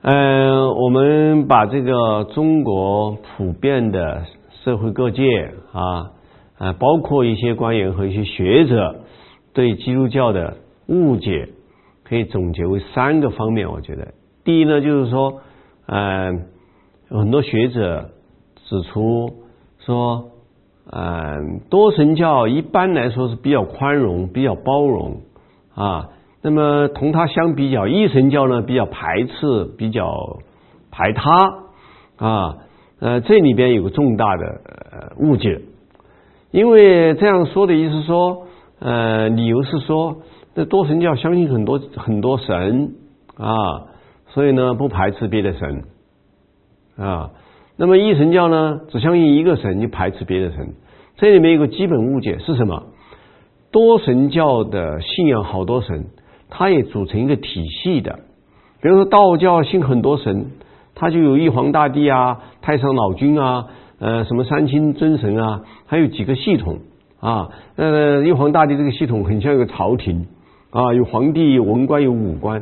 我们把这个中国普遍的社会各界包括一些官员和一些学者对基督教的误解，可以总结为3个方面。我觉得，第一呢，就是说，很多学者指出说，多神教一般来说是比较宽容、比较包容那么同它相比较，一神教呢比较排斥、比较排他这里边有个重大的误解。因为这样说的意思说，理由是说，这多神教相信很多神所以呢不排斥别的神那么一神教呢只相信一个神，就排斥别的神。这里面有个基本误解是什么？多神教的信仰好多神，它也组成一个体系的。比如说道教信很多神，它就有玉皇大帝太上老君什么三清真神还有几个系统玉皇大帝这个系统很像一个朝廷有皇帝、有文官、有武官。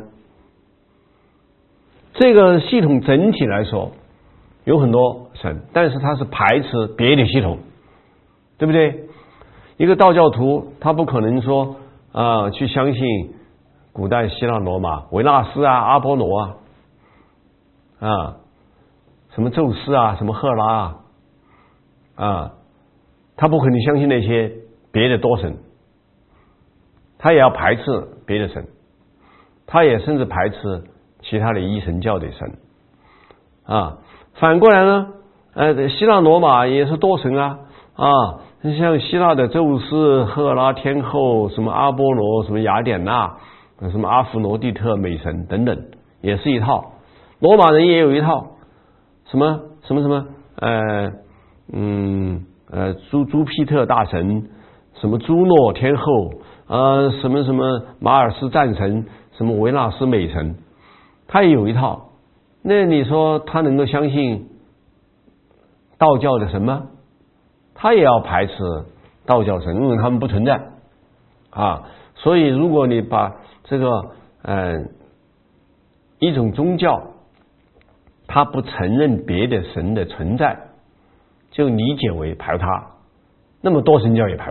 这个系统整体来说有很多神，但是它是排斥别的系统，对不对？一个道教徒他不可能说去相信古代希腊罗马维纳斯阿波罗什么宙斯什么赫拉他不可能相信那些别的多神，他也要排斥别的神，他也甚至排斥其他的一神教的神反过来呢希腊罗马也是多神像希腊的宙斯、赫拉天后，什么阿波罗，什么雅典娜，什么阿弗罗狄特美神等等，也是一套。罗马人也有一套，什么朱庇特大神，什么朱诺天后什么马尔斯战神，什么维纳斯美神，他也有一套。那你说他能够相信道教的神吗？他也要排斥道教神，因为他们不存在所以如果你把这个一种宗教他不承认别的神的存在，就理解为排他，那么多神教也排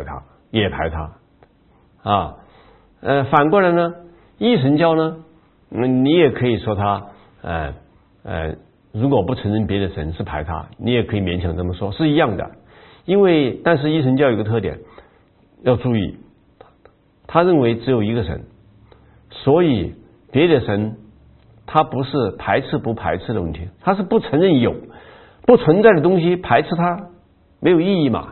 他反过来呢，一神教呢你也可以说他如果不承认别的神是排他，你也可以勉强这么说，是一样的。但是一神教有个特点要注意，他认为只有一个神，所以别的神他不是排斥不排斥的问题，他是不承认有不存在的东西，排斥它没有意义嘛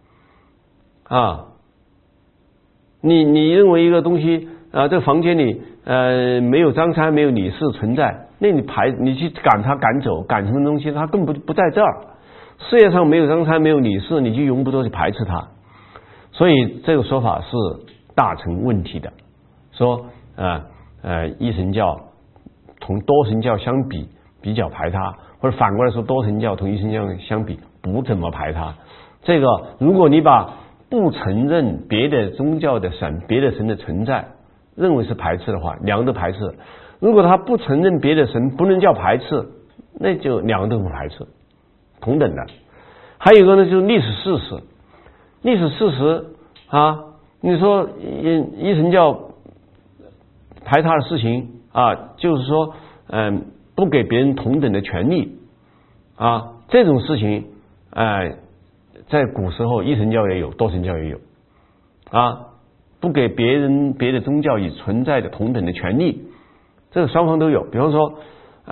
你认为一个东西这个房间里没有张三没有李四存在，那你去赶他赶走，赶什么东西，他根本不在这儿。世界上没有张三没有李四，你就永不多去排斥他。所以这个说法是大成问题的，说一神教同多神教相比比较排他，或者反过来说多神教同一神教相比不怎么排他。这个如果你把不承认别的宗教的神别的神的存在认为是排斥的话，两个都排斥。如果他不承认别的神不能叫排斥，那就两个都不排斥，同等的。还有一个呢，就是历史事实。历史事实你说一神教排他的事情就是说不给别人同等的权利这种事情在古时候一神教也有，多神教也有不给别的宗教以存在的同等的权利，这个双方都有。比方说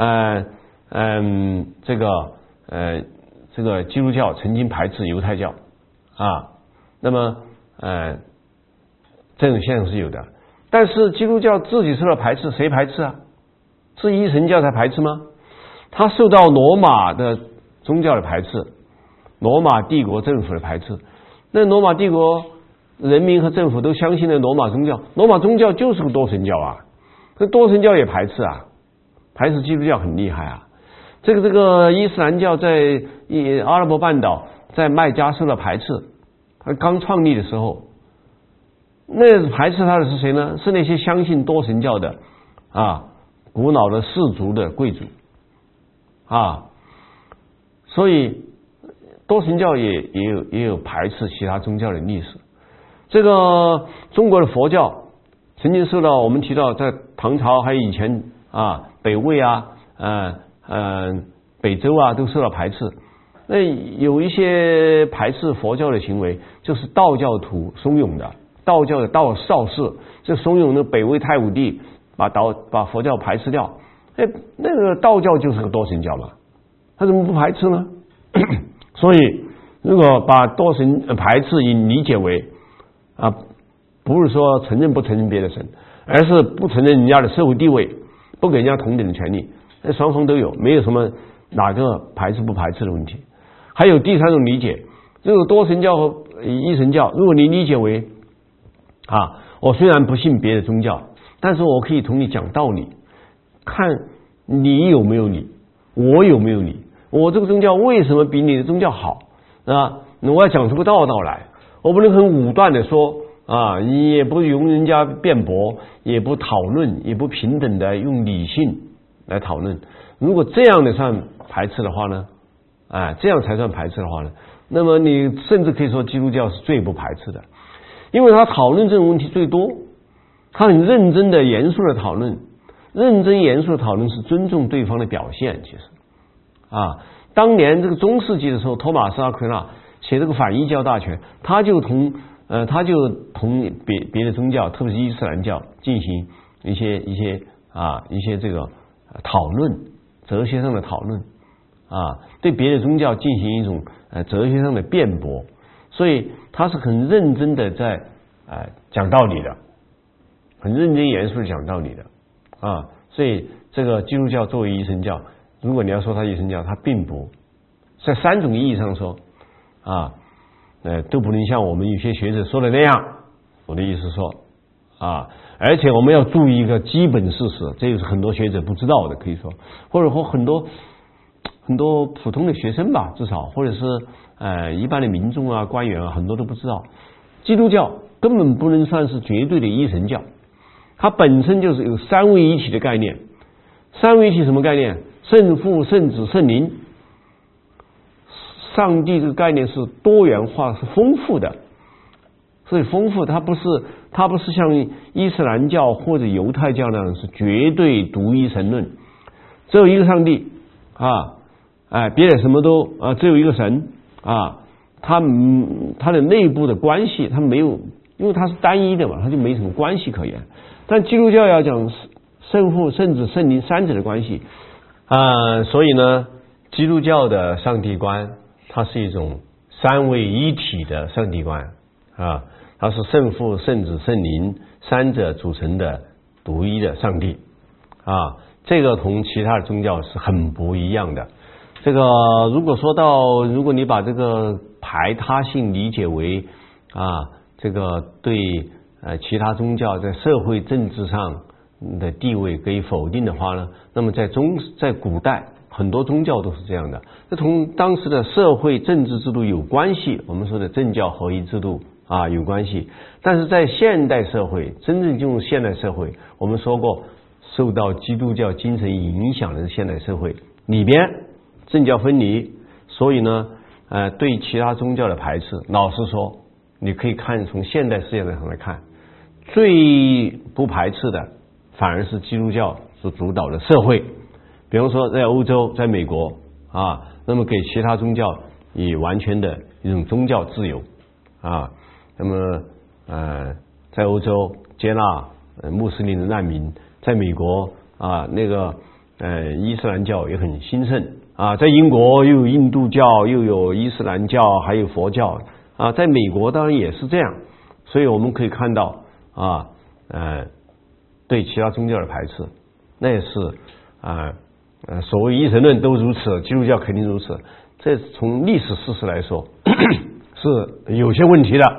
这个基督教曾经排斥犹太教那么这种现象是有的。但是基督教自己受到排斥，谁排斥是一神教才排斥吗？他受到罗马的宗教的排斥，罗马帝国政府的排斥。那罗马帝国人民和政府都相信了罗马宗教，罗马宗教就是个多神教这多神教也排斥排斥基督教很厉害这个伊斯兰教在阿拉伯半岛在麦加受到排斥，他刚创立的时候，那排斥他的是谁呢？是那些相信多神教的古老的氏族的贵族啊，所以多神教也有排斥其他宗教的历史。这个中国的佛教曾经受到我们提到在唐朝还有以前啊北魏啊北周啊都受到排斥。那有一些排斥佛教的行为，就是道教徒怂恿的。道教的道少氏，这怂恿的北魏太武帝把佛教排斥掉。那个道教就是个多神教嘛，他怎么不排斥呢？所以如果把多神排斥以理解为啊，不是说承认不承认别的神，而是不承认人家的社会地位，不给人家同等的权利，那双方都有，没有什么哪个排斥不排斥的问题。还有第三种理解，这个多神教和一神教，如果你理解为啊，我虽然不信别的宗教，但是我可以同你讲道理，看你有没有理，我有没有理，我这个宗教为什么比你的宗教好啊？我要讲出个道来，我不能很武断的说啊，也不容人家辩驳，也不讨论，也不平等的用理性来讨论。如果这样的算排斥的话呢，这样才算排斥的话呢，那么你甚至可以说基督教是最不排斥的，因为他讨论这种问题最多，他很认真的严肃的讨论，认真严肃的讨论是尊重对方的表现。其实当年这个中世纪的时候，托马斯阿奎那写这个反异教大全，他就同别的宗教，特别是伊斯兰教进行一些这个讨论，哲学上的讨论对别的宗教进行一种哲学上的辩驳，所以他是很认真的在讲道理的，很认真严肃的讲道理的所以这个基督教作为一神教，如果你要说它一神教，它并不在三种意义上说都不能像我们有些学者说的那样。我的意思说而且我们要注意一个基本事实，这个是很多学者不知道的，可以说，或者说很多普通的学生吧，至少或者是一般的民众官员很多都不知道，基督教根本不能算是绝对的一神教，它本身就是有三位一体的概念。三位一体什么概念？圣父、圣子、圣灵。上帝这个概念是多元化，是丰富的，所以丰富它不是像伊斯兰教或者犹太教那样是绝对独一神论，只有一个上帝别的什么都只有一个神它的内部的关系它没有，因为它是单一的嘛，它就没什么关系可言。但基督教要讲圣父、圣子、圣灵三者的关系所以呢，基督教的上帝观它是一种三位一体的上帝观它是圣父、圣子、圣灵三者组成的独一的上帝这个同其他的宗教是很不一样的。这个如果你把这个排他性理解为这个对其他宗教在社会政治上的地位可以否定的话呢，那么在古代很多宗教都是这样的，这同当时的社会政治制度有关系，我们说的政教合一制度有关系。但是在现代社会，真正进入现代社会，我们说过受到基督教精神影响的现代社会里边政教分离，所以呢对其他宗教的排斥，老实说你可以看从现代世界上来看，最不排斥的反而是基督教所主导的社会。比方说在欧洲，在美国那么给其他宗教以完全的一种宗教自由那么在欧洲接纳穆斯林的难民，在美国那个伊斯兰教也很兴盛在英国又有印度教，又有伊斯兰教，还有佛教在美国当然也是这样。所以我们可以看到对其他宗教的排斥，那也是所谓一神论都如此，基督教肯定如此，这从历史事实来说是有些问题的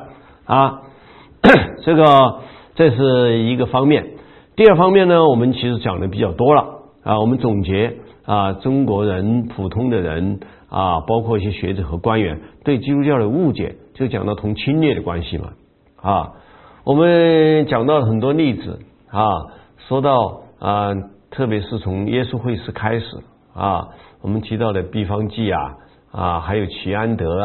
这是一个方面。第二方面呢，我们其实讲的比较多了我们总结中国人普通的人包括一些学者和官员对基督教的误解，就讲到同侵略的关系嘛我们讲到很多例子说到特别是从耶稣会士开始啊，我们提到的毕方济还有齐安德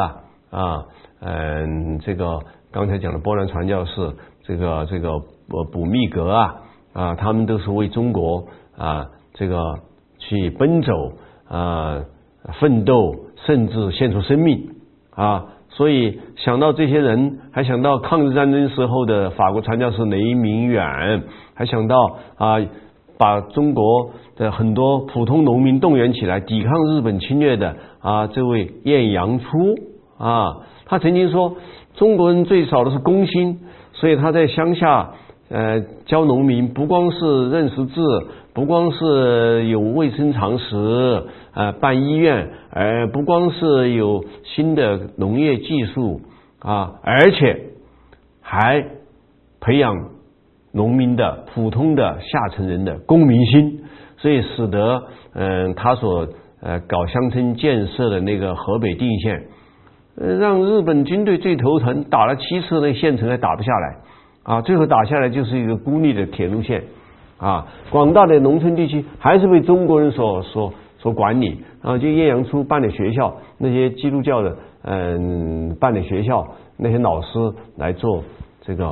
这个刚才讲的波兰传教士，这个卜密格他们都是为中国这个去奔走奋斗，甚至献出生命所以想到这些人，还想到抗日战争时候的法国传教士雷明远，还想到把中国的很多普通农民动员起来抵抗日本侵略的这位晏阳初他曾经说中国人最少的是公心，所以他在乡下教农民不光是认识字，不光是有卫生常识办医院，不光是有新的农业技术而且还培养农民的普通的下层人的公民心，所以使得他所搞乡村建设的那个河北定县让日本军队最头疼，打了7次那县城还打不下来最后打下来就是一个孤立的铁路线广大的农村地区还是被中国人所管理就晏阳初办的学校，那些基督教的办的学校，那些老师来做这个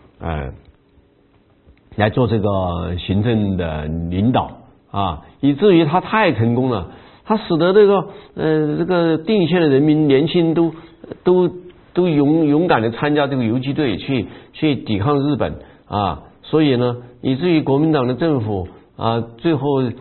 行政的领导以至于他太成功了，他使得这个定县的人民年轻人都勇敢的参加这个游击队去抵抗日本所以呢，以至于国民党的政府最后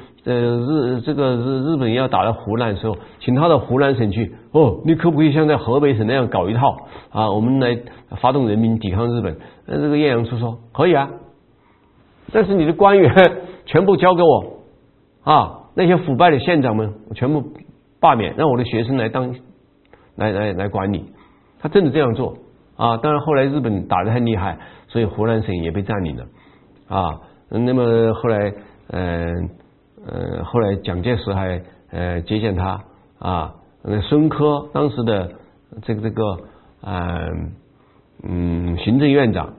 日本要打到湖南的时候，请他到湖南省去你可不可以像在河北省那样搞一套我们来发动人民抵抗日本？这个晏阳初说可以但是你的官员全部交给我那些腐败的县长们我全部罢免，让我的学生来管理。他真的这样做当然后来日本打得太厉害，所以湖南省也被占领了那么后来蒋介石还接见他孙科当时的这个行政院长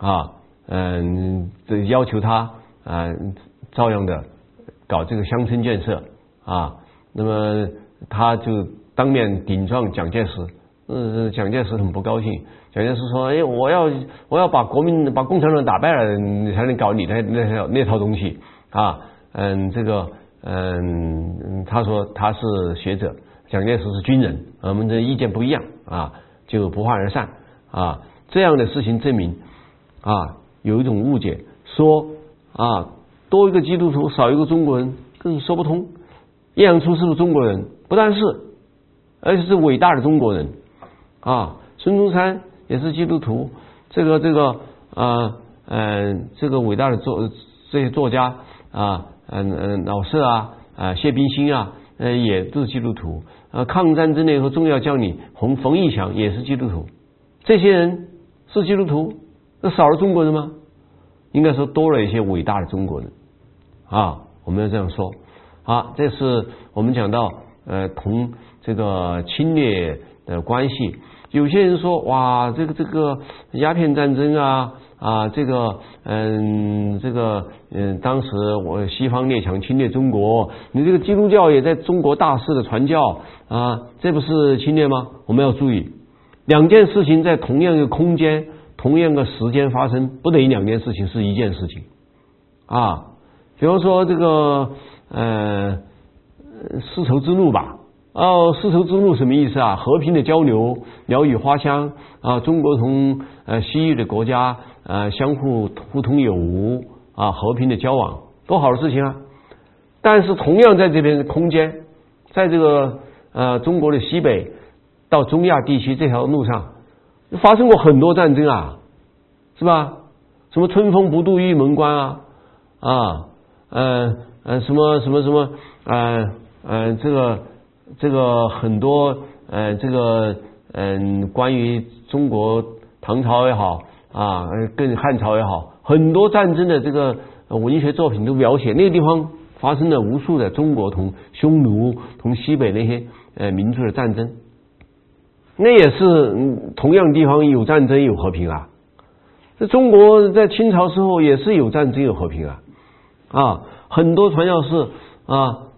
要求他照样的搞这个乡村建设那么他就当面顶撞蒋介石蒋介石很不高兴，蒋介石说我要把共产党打败了，你才能搞你的那套东西他说他是学者，蒋介石是军人，我们的意见不一样就不欢而散这样的事情证明有一种误解，说多一个基督徒少一个中国人更说不通。晏阳初是不是中国人？不但是，而且是伟大的中国人孙中山也是基督徒，这个伟大的这些作家老舍谢宾新也都是基督徒抗日战争那时候重要将领冯玉祥也是基督徒，这些人是基督徒，那少了中国人吗？应该说多了一些伟大的中国人我们要这样说这是我们讲到同这个侵略的关系。有些人说哇这个鸦片战争当时西方列强侵略中国，你这个基督教也在中国大肆的传教这不是侵略吗？我们要注意，两件事情在同样一个空间同样的时间发生，不等于两件事情是一件事情比方说这个丝绸之路吧丝绸之路什么意思和平的交流，鸟语花香中国同西域的国家相互互通有无和平的交往，多好的事情但是同样在这边的空间，在这个中国的西北到中亚地区这条路上发生过很多战争是吧？什么春风不度玉门关什么这个很多关于中国唐朝也好更汉朝也好，很多战争的这个文学作品都描写那个地方发生了无数的中国同匈奴同西北那些民族的战争，那也是同样地方有战争有和平这中国在清朝时候也是有战争有和平很多传教士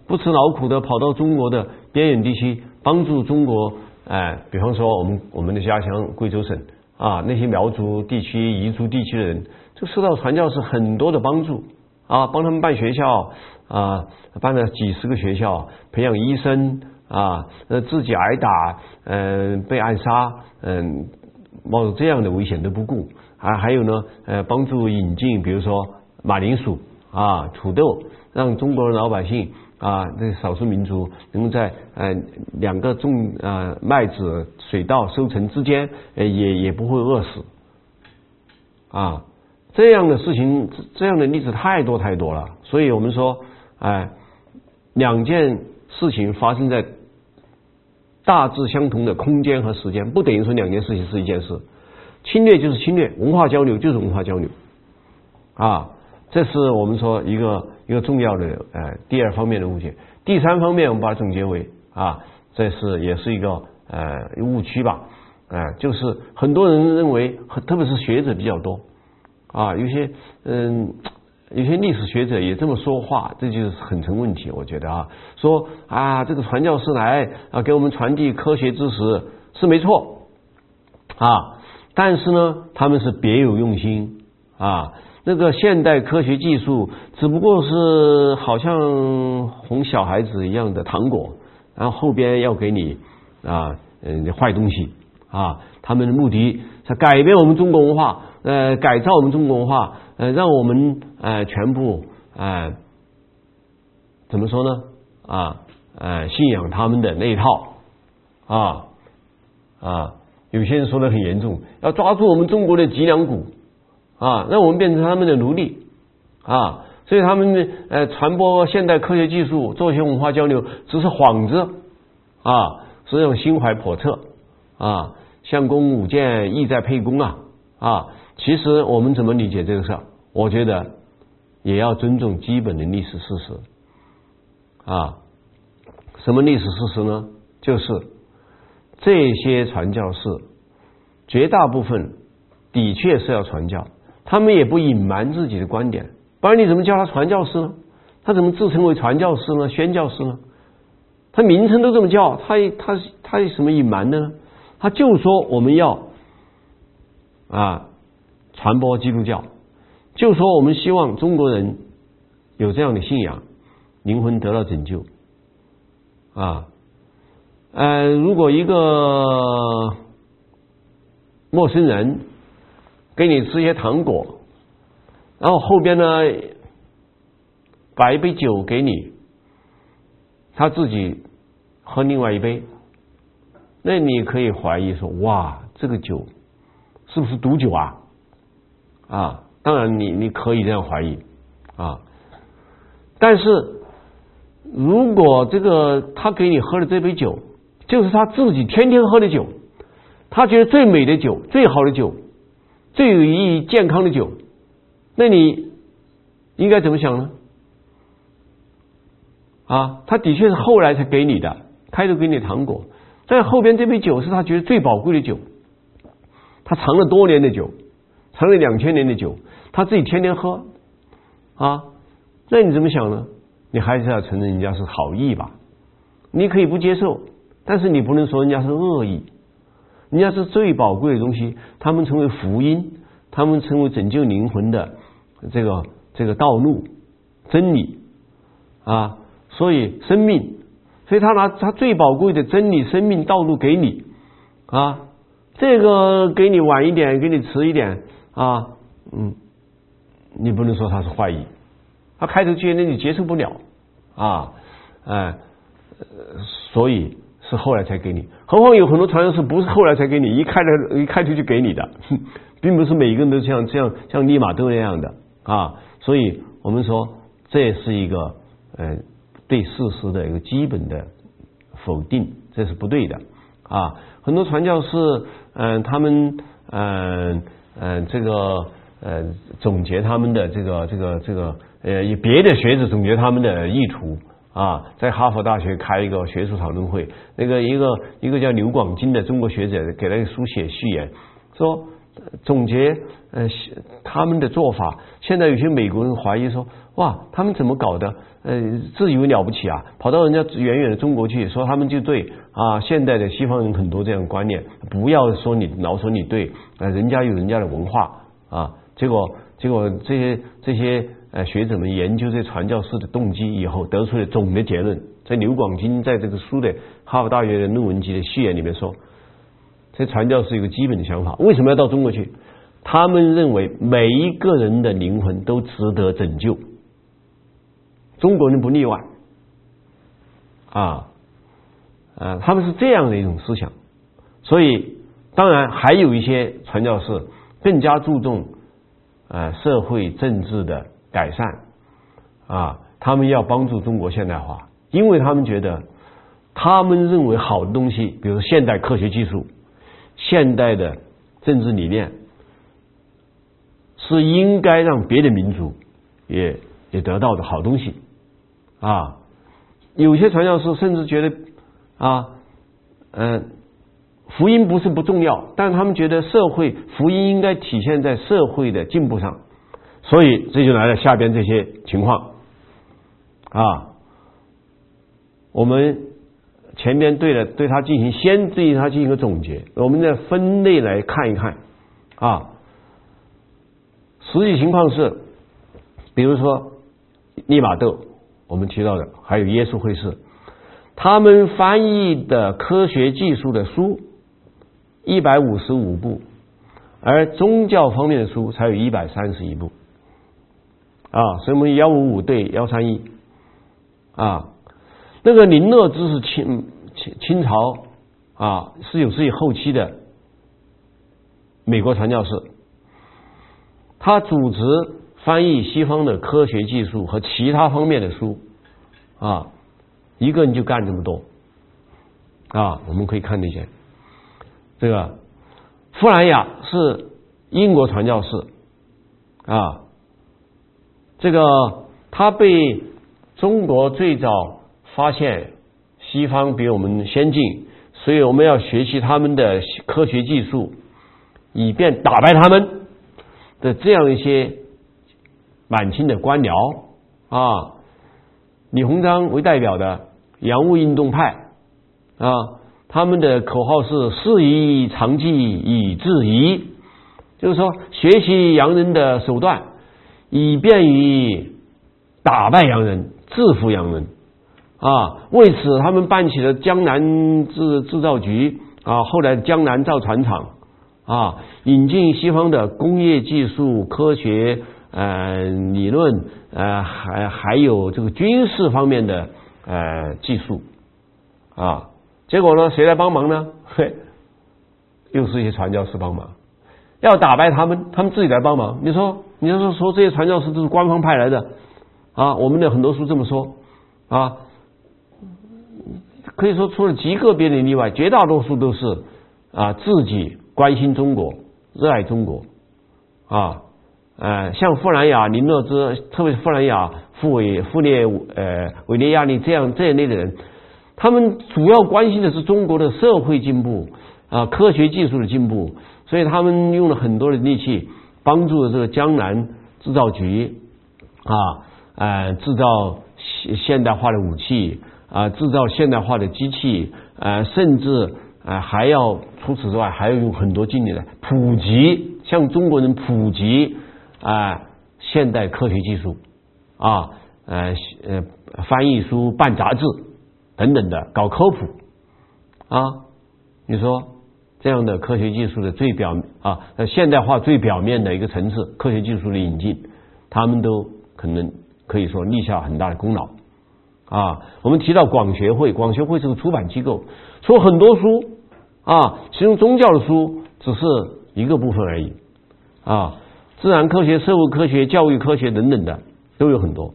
不辞劳苦的跑到中国的边远地区，帮助中国，比方说我们的家乡贵州省啊，那些苗族地区、彝族地区的人，就受到传教士很多的帮助啊，帮他们办学校啊，办了几十个学校，培养医生啊，自己挨打，被暗杀，冒着这样的危险都不顾啊，还有呢，帮助引进，比如说马铃薯啊、土豆，让中国的老百姓啊，这少数民族能够在两个麦子水稻收成之间，也不会饿死啊。这样的事情，这样的例子太多太多了。所以我们说，两件事情发生在大致相同的空间和时间，不等于说两件事情是一件事。侵略就是侵略，文化交流就是文化交流啊。这是我们说一个重要的第二方面的误解。第三方面我们把它总结为这也是一个误区吧，就是很多人认为，特别是学者比较多啊，有些历史学者也这么说话，这就是很成问题。我觉得说这个传教士来给我们传递科学知识是没错但是呢，他们是别有用心那个现代科学技术只不过是好像哄小孩子一样的糖果，然后后边要给你坏东西他们的目的是改变我们中国文化，改造我们中国文化，让我们全部怎么说呢信仰他们的那一套有些人说的很严重，要抓住我们中国的脊梁骨让我们变成他们的奴隶所以他们传播现代科学技术，做一些文化交流，只是幌子是这种心怀叵测相公舞剑，意在沛公其实我们怎么理解这个事儿？我觉得也要尊重基本的历史事实什么历史事实呢？就是这些传教士绝大部分的确是要传教，他们也不隐瞒自己的观点，不然你怎么叫他传教士呢？他怎么自称为传教士呢？宣教士呢？他名称都这么叫，他有什么隐瞒的呢？他就说我们要传播基督教，就说我们希望中国人有这样的信仰，灵魂得到拯救如果一个陌生人给你吃一些糖果，然后后边呢把一杯酒给你，他自己喝另外一杯，那你可以怀疑说，哇，这个酒是不是毒酒当然你可以这样怀疑但是如果这个他给你喝的这杯酒就是他自己天天喝的酒，他觉得最美的酒、最好的酒、最有意义健康的酒，那你应该怎么想呢？他的确是后来才给你的，开头给你糖果，但后边这杯酒是他觉得最宝贵的酒，他藏了多年的酒，藏了2000年的酒，他自己天天喝那你怎么想呢？你还是要承认人家是好意吧，你可以不接受，但是你不能说人家是恶意，人家是最宝贵的东西，他们成为福音，他们成为拯救灵魂的这个道路真理所以生命，所以他拿他最宝贵的真理生命道路给你这个给你晚一点，给你迟一点你不能说他是坏意，他开头觉得你接受不了所以是后来才给你。何况有很多传教士不是后来才给你，一开头就给你的，并不是每个人都像利玛窦那样的所以我们说这也是一个对事实的一个基本的否定，这是不对的很多传教士他们总结他们的以别的学者总结他们的意图在哈佛大学开一个学术讨论会，一个叫刘广金的中国学者给那个书写序言，说总结他们的做法。现在有些美国人怀疑说，哇，他们怎么搞的？自以为了不起啊，跑到人家远远的中国去，说他们就对啊。现代的西方人很多这样的观念，不要说你老说你对，人家有人家的文化啊。结果这些学者们研究这传教士的动机以后，得出了总的结论。在刘广金在这个书的哈佛大学的论文集的序言里面说，这传教士有个基本的想法，为什么要到中国去？他们认为每一个人的灵魂都值得拯救，中国人不例外他们是这样的一种思想。所以当然还有一些传教士更加注重社会政治的改善他们要帮助中国现代化，因为他们觉得他们认为好的东西，比如说现代科学技术、现代的政治理念，是应该让别的民族也得到的好东西有些传教士甚至觉得福音不是不重要，但他们觉得福音应该体现在社会的进步上，所以这就来了下边这些情况我们前边对他进行一个总结，我们再分类来看一看实际情况是，比如说利玛窦我们提到的，还有耶稣会士，他们翻译的科学技术的书155部，而宗教方面的书才有131部所以我们155对131那个林乐之是清朝19世纪后期的美国传教士，他组织翻译西方的科学技术和其他方面的书一个人就干这么多我们可以看那些这个傅兰雅是英国传教士这个他被中国最早发现西方比我们先进，所以我们要学习他们的科学技术，以便打败他们的这样一些满清的官僚李鸿章为代表的洋务运动派他们的口号是师夷长技以制夷，就是说学习洋人的手段，以便于打败洋人，制服洋人为此他们办起了江南制造局后来江南造船厂引进西方的工业技术、科学理论还有这个军事方面的技术结果呢，谁来帮忙呢？又是一些传教士帮忙，要打败他们自己来帮忙。你说这些传教士都是官方派来的我们的很多书这么说可以说除了极个别的例外，绝大多数都是自己关心中国、热爱中国像傅兰雅、林乐之，特别是傅兰雅、傅列韦列亚利这一类的人，他们主要关心的是中国的社会进步科学技术的进步，所以他们用了很多的力气帮助了这个江南制造局制造现代化的武器制造现代化的机器甚至还要除此之外还要用很多精力来普及，向中国人普及现代科学技术翻译书、办杂志等等的，搞科普你说这样的科学技术的现代化最表面的一个层次，科学技术的引进，他们都可以说立下很大的功劳我们提到广学会是个出版机构，出很多书其中宗教的书只是一个部分而已自然科学、社会科学、教育科学等等的都有很多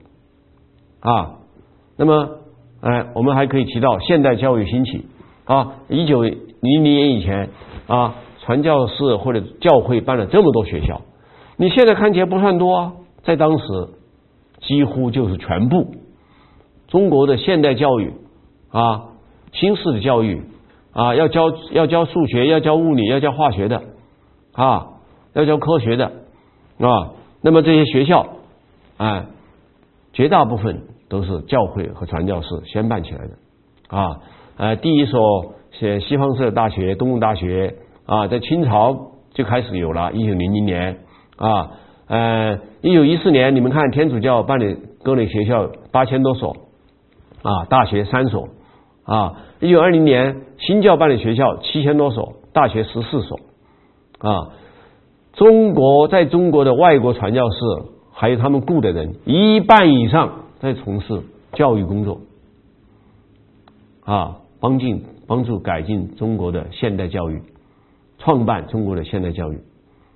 那么我们还可以提到现代教育兴起1900年以前传教士或者教会办了这么多学校，你现在看起来不算多在当时几乎就是全部。中国的现代教育新式的教育要教数学，要教物理，要教化学的要教科学的啊。那么这些学校绝大部分都是教会和传教士先办起来的第一所西方式大学东吴大学在清朝就开始有了，1900年1914年你们看天主教办的各类学校8000多所大学3所1920年新教办的学校7000多所，大学14所在中国的外国传教士还有他们雇的人一半以上在从事教育工作帮助改进中国的现代教育，创办中国的现代教育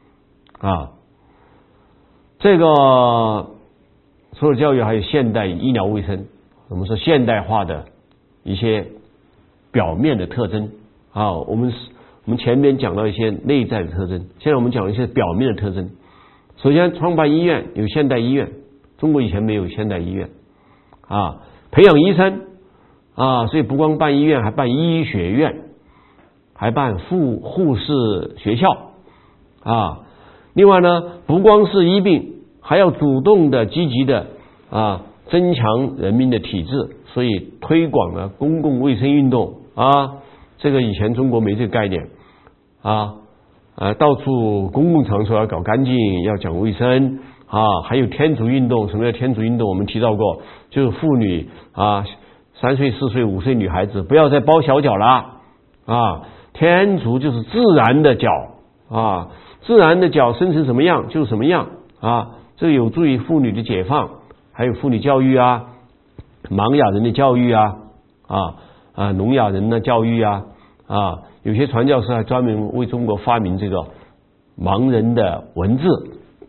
这个所有教育还有现代医疗卫生，我们说现代化的一些表面的特征我们前面讲到一些内在的特征，现在我们讲一些表面的特征。首先创办医院，有现代医院，中国以前没有现代医院培养医生所以不光办医院，还办医学院，还办护士学校另外呢，不光是医病，还要主动的积极的增强人民的体质，所以推广了公共卫生运动这个以前中国没这个概念到处公共场所要搞干净，要讲卫生还有天主运动。什么叫天主运动？我们提到过，就是妇女3岁4岁5岁女孩子不要再包小脚了天主就是自然的脚自然的脚生成什么样就是什么样这有助于妇女的解放，还有妇女教育盲哑人的教育聋哑人的教育有些传教士还专门为中国发明这个盲人的文字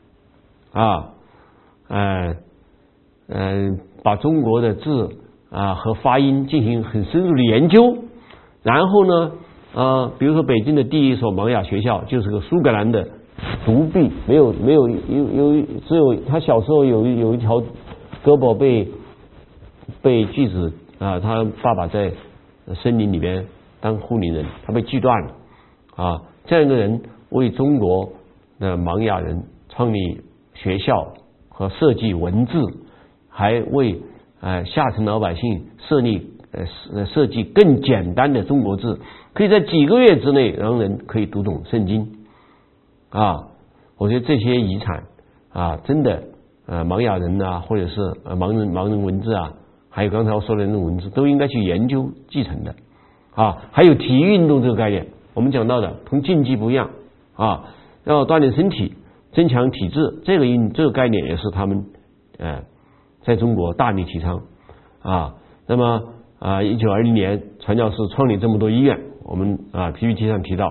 把中国的字和发音进行很深入的研究。然后呢比如说北京的第一所盲哑学校就是个苏格兰的独臂，只有他小时候有一条胳膊被锯子他爸爸在森林里边当护林人，他被锯断了这样一个人为中国的盲哑人创立学校和设计文字，还为下层老百姓设计更简单的中国字，可以在几个月之内让人可以读懂圣经我觉得这些遗产真的盲哑人或者是盲人文字还有刚才我说的那种文字都应该去研究继承的还有体育运动这个概念，我们讲到的同竞技不一样要锻炼身体，增强体质，这个概念也是他们在中国大力提倡那么1920年传教士创立这么多医院，我们PPT 上提到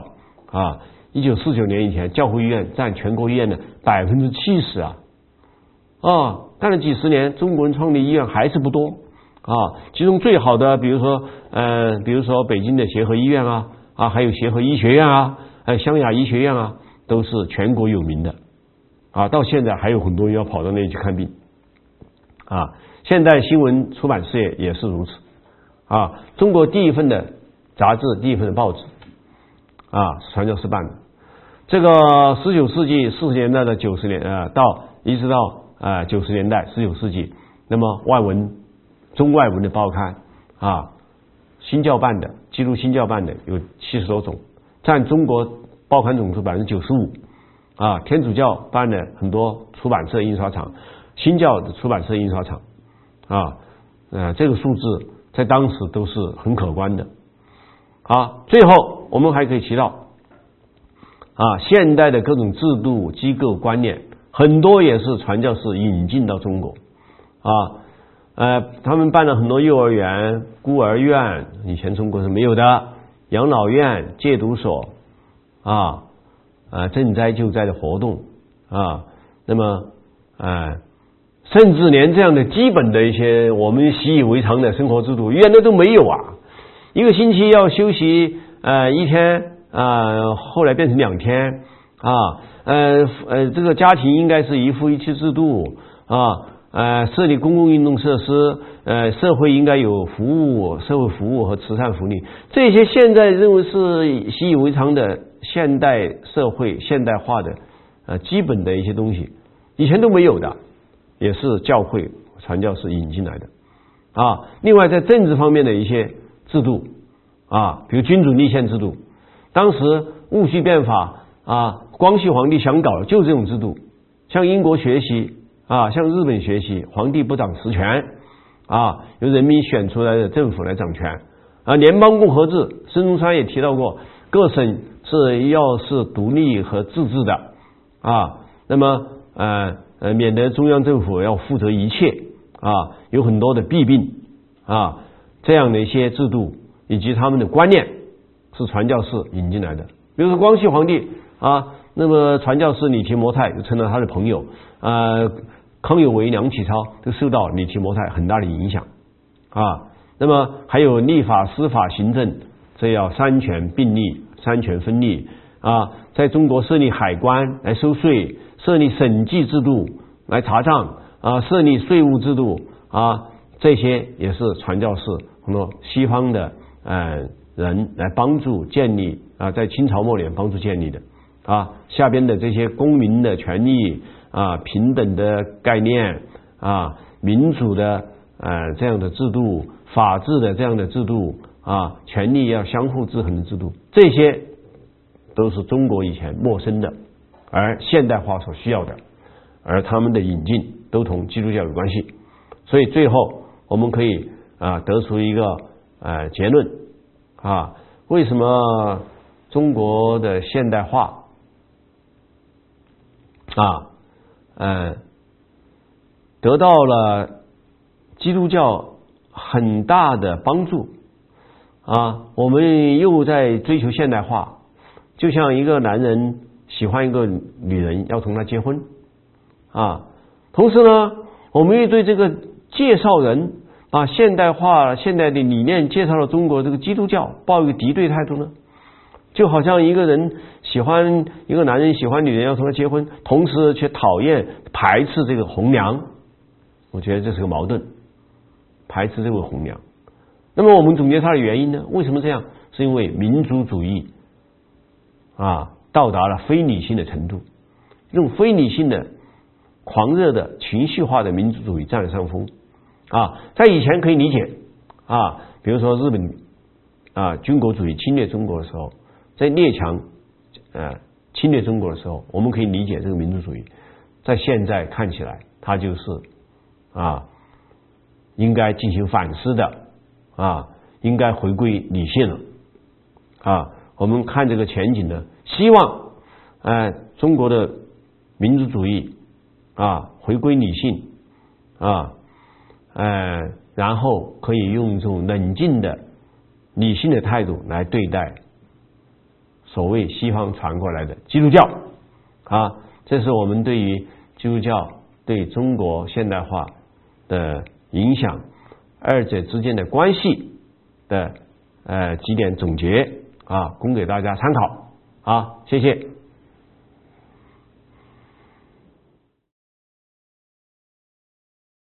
1949年以前教会医院占全国医院的70%干了几十年，中国人创立医院还是不多其中最好的比如说北京的协和医院还有协和医学院还有湘雅医学院都是全国有名的到现在还有很多人要跑到那里去看病现代新闻出版事业也是如此中国第一份的杂志，第一份的报纸是传教士办的。这个19世纪40年代的90年一直到90年代19世纪，那么中外文的报刊新教办的基督新教办的有70多种，占中国报刊总数95%天主教办的很多出版社印刷厂，新教的出版社印刷厂这个数字在当时都是很可观的最后我们还可以提到现代的各种制度机构观念很多也是传教士引进到中国他们办了很多幼儿园、孤儿院，以前中国是没有的，养老院、戒毒所赈灾救灾的活动那么甚至连这样的基本的一些我们习以为常的生活制度原来都没有一个星期要休息1天后来变成2天这个家庭应该是一夫一妻制度设立公共运动设施社会应该有社会服务和慈善福利，这些现在认为是习以为常的现代社会现代化的基本的一些东西，以前都没有的，也是教会传教士引进来的啊。另外在政治方面的一些制度啊，比如君主立宪制度，当时戊戌变法啊，光绪皇帝想搞的就是这种制度，向英国学习啊，向日本学习，皇帝不掌实权啊，由人民选出来的政府来掌权啊。联邦共和制，孙中山也提到过，各省是独立和自治的啊，那么免得中央政府要负责一切啊，有很多的弊病啊，这样的一些制度以及他们的观念是传教士引进来的。比如说光绪皇帝啊，那么传教士李提摩太就成了他的朋友康有为、梁启超都受到李提摩太很大的影响啊。那么还有立法、司法、行政，这要三权并立、三权分立啊。在中国设立海关来收税，设立审计制度来查账啊，设立税务制度啊，这些也是传教士很多西方的人来帮助建立啊，在清朝末年帮助建立的啊。下边的这些公民的权利啊，平等的概念啊，民主的这样的制度，法治的这样的制度啊，权力要相互制衡的制度，这些都是中国以前陌生的，而现代化所需要的，而他们的引进都同基督教有关系。所以最后我们可以得出一个结论啊，为什么中国的现代化得到了基督教很大的帮助啊，我们又在追求现代化，就像一个男人喜欢一个女人要同她结婚啊，同时呢我们又对这个介绍人把现代化现代的理念介绍了中国这个基督教抱一个敌对态度呢，就好像一个男人喜欢女人要同他结婚，同时却讨厌排斥这个红娘，我觉得这是个矛盾，排斥这个红娘。那么我们总结它的原因呢？为什么这样？是因为民族主义到达了非理性的程度，这种非理性的狂热的情绪化的民族主义占了上风在以前可以理解比如说日本军国主义侵略中国的时候，在列强侵略中国的时候，我们可以理解这个民族主义。在现在看起来，它就是应该进行反思的应该回归理性了我们看这个前景呢，希望中国的民族主义回归理性然后可以用一种冷静的理性的态度来对待所谓西方传过来的基督教这是我们对于基督教对中国现代化的影响，二者之间的关系的几点总结供给大家参考谢谢。